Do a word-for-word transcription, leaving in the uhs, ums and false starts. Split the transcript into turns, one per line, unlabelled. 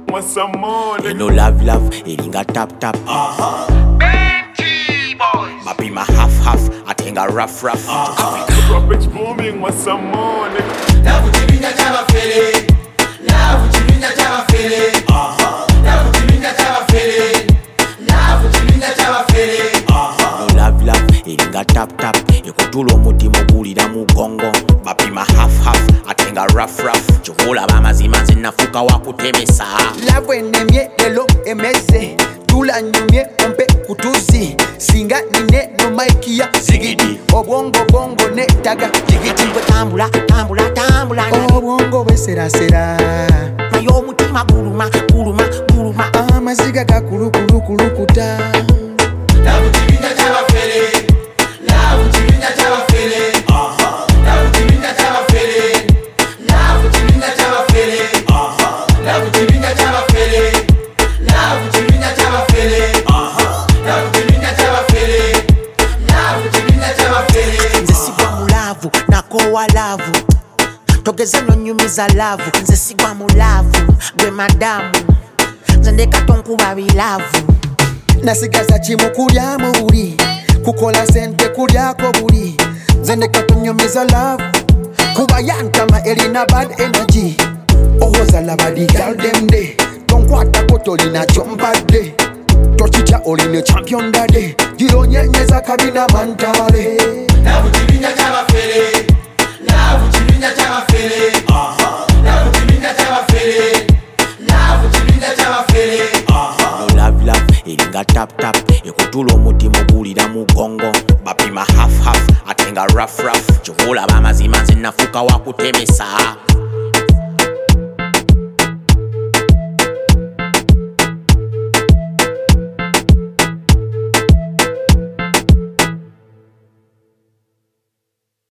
want some more.
You know love love, elinga tap tap.
Uh-huh.
Benji boys.
Mapi ma half half, atenga rough rough.
Uh-huh. Profits booming, want some more.
Love chibinja chaba fele. Love chibinja chaba fele.
Uh-huh.
Love chibinja chaba fele. Love chibinja chaba fele.
Uh-huh.
No love love, elinga tap tap. Ekutula omutima ogulira mu gongo. Mapi ma half half, atenga rough rough. Chokola bamazima zinafuka wakutemesa.
Love enemye lelo emeze. Tula nyumye ompe kutuzi. Singa nine no maikia
Zigidi.
Obwongo bongo ne taga jigiti.
Tambula tambula tambula.
Obwongo besera sera.
Mayo mutima guluma guluma guluma.
Amaziga gakulu kulu kulu kuta.
Love chibinja chaba fele. Love chibinja chaba fele.
Uh-huh.
Love chibinja chaba fele. Love chibinja chaba fele.
Uh-huh.
Love chibinja chaba fele. Love chibinja chaba fele.
Uh-huh.
Love chibinja chaba fele. Love chibinja chaba fele.
Nze sigwa mu laavu nakowa laavu. Togeze nonyumiza laavu. Nze sigwa mu laavu gwe madamu. Nze ndeka tonkuba bilaavu.
Nasigaza chimu kulya mu buli. Kukola sente kulyako buli. Nze ndeka tunyumiza love. Kuba yantama elina bad energy. Ohoza labadi girl dem day. Tonkwata kotolina chombade. Tochicha olina champion dade. Gironyenyeza kabina mantale.
Love chibinja chaba fele. Love chibinja chaba fele.
Uh-huh.
Love chibinja chaba fele. Love chibinja chaba fele.
Uh-huh.
No love love, elinga tap tap. Ekutula omutima ogulira mu gongo. Bapima half half, atenga rough rough. Chokola bamazima zinafuka wakutemesa.